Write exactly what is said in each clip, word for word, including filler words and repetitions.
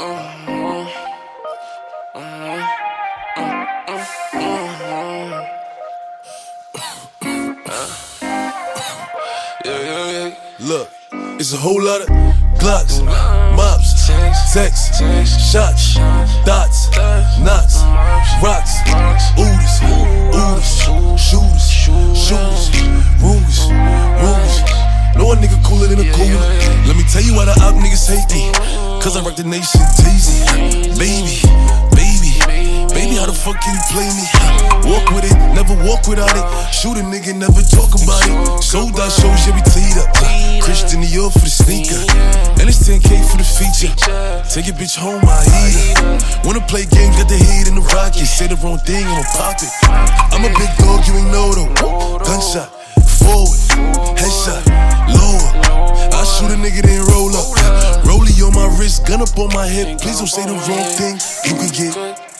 Look, it's a whole lot of Glocks, mops, texts, shots, dots, knots, rocks, oodles, oodles, shooters, shooters, rumors, rumors. No one nigga cooler than a cooler. Let me tell you why the op niggas hate me. Cause I rock the nation teasy. Baby, baby, baby, how the fuck can you play me? Walk with it, never walk without it. Shoot a nigga, never talk about it. Sold out shows, yeah, we teed up. Christian Dior for the sneaker. And it's ten K for the feature. Take your bitch home, I eat her. Wanna play games, got the heat in the rocket. Say the wrong thing, I'ma pop it. I'm a big dog, you ain't know though. Gunshot, forward, headshot, lower. I shoot a nigga, then roll up. Rollie on my wrist, gun up on my hip. Please don't say the wrong thing, you can get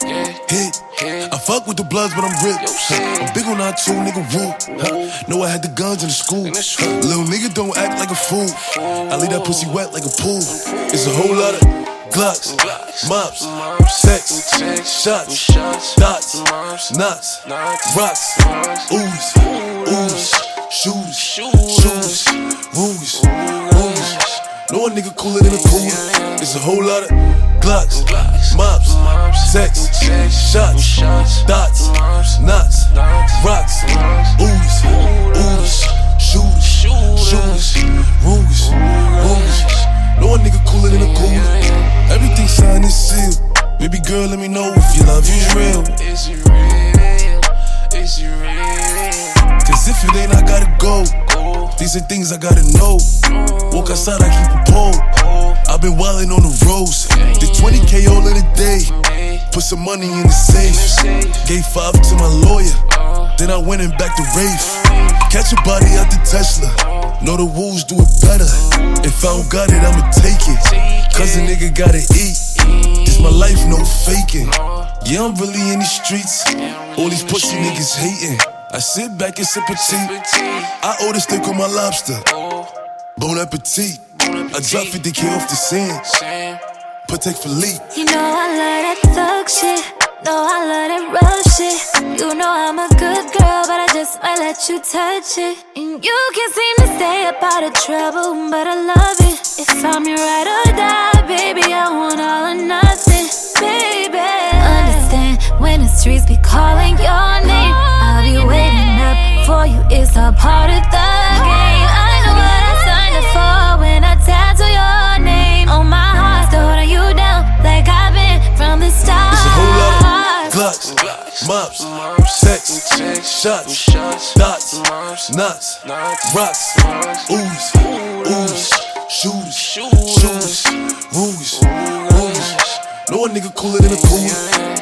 hit. I fuck with the bloods, but I'm ripped. I'm big on that too, nigga, woo. Know I had the guns in the school. Little nigga don't act like a fool. I leave that pussy wet like a pool. It's a whole lot of Glocks, mops, sex, shots, dots, knots, rocks, oodles, oodles, shooters, shooters, rumors, rumors. No one nigga cooler than a cooler. It's a whole lot of Glocks, mops, sex, shots, dots, knots, rocks, oodles, oodles, shooters, shooters, rumors, rumors. No one nigga cooler than a cooler. Everything signed and sealed. Baby girl, let me know if your love is real. Is it real? Is it real? Cause if it ain't, I gotta go. These are things I gotta know. Walk outside, I keep a pole. I've been wildin' on the roads. Did twenty K all in a day. Put some money in the safe. Gave five to my lawyer. Then I went and back to Rafe. Catch a body out the Tesla. Know the wolves do it better. If I don't got it, I'ma take it. Cause a nigga gotta eat. This my life, no faking. Yeah, I'm really in the streets. All these pussy niggas hating. I sit back and sip a tea. I order steak on my lobster. Bon appetit. I drop fifty K off the scene. Patek Philippe. You know I love that thug shit. No, I love that rough shit. You know I'm a good girl, but I just might let you touch it. And you can't seem to stay up out of trouble, but I love it. If I'm your ride or die, baby, I want all or nothing, baby. Understand when the streets be calling your name, I'll be waiting up for you. It's a part of the game. I know what I signed up for when I tattoo your name on my heart, still holding you down like I've been from the start. It's a whole lot of Glocks, mops, sex, shots, dots, knots, rocks, oodles, oodles, shooters, shooters, rumors, rumors. No one nigga cooler than a cooler.